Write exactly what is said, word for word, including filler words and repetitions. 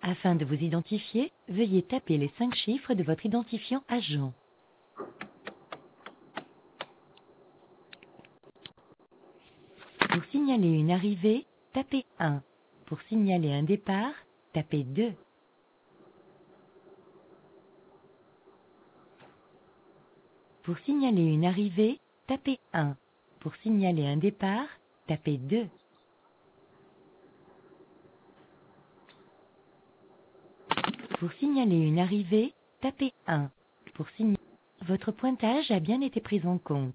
Afin de vous identifier, veuillez taper les cinq chiffres de votre identifiant agent. Pour signaler une arrivée, tapez un. Pour signaler un départ, tapez deux. Pour signaler une arrivée, tapez un. Pour signaler un départ, tapez deux. Pour signaler une arrivée, tapez un. Pour signaler... Votre pointage a bien été pris en compte.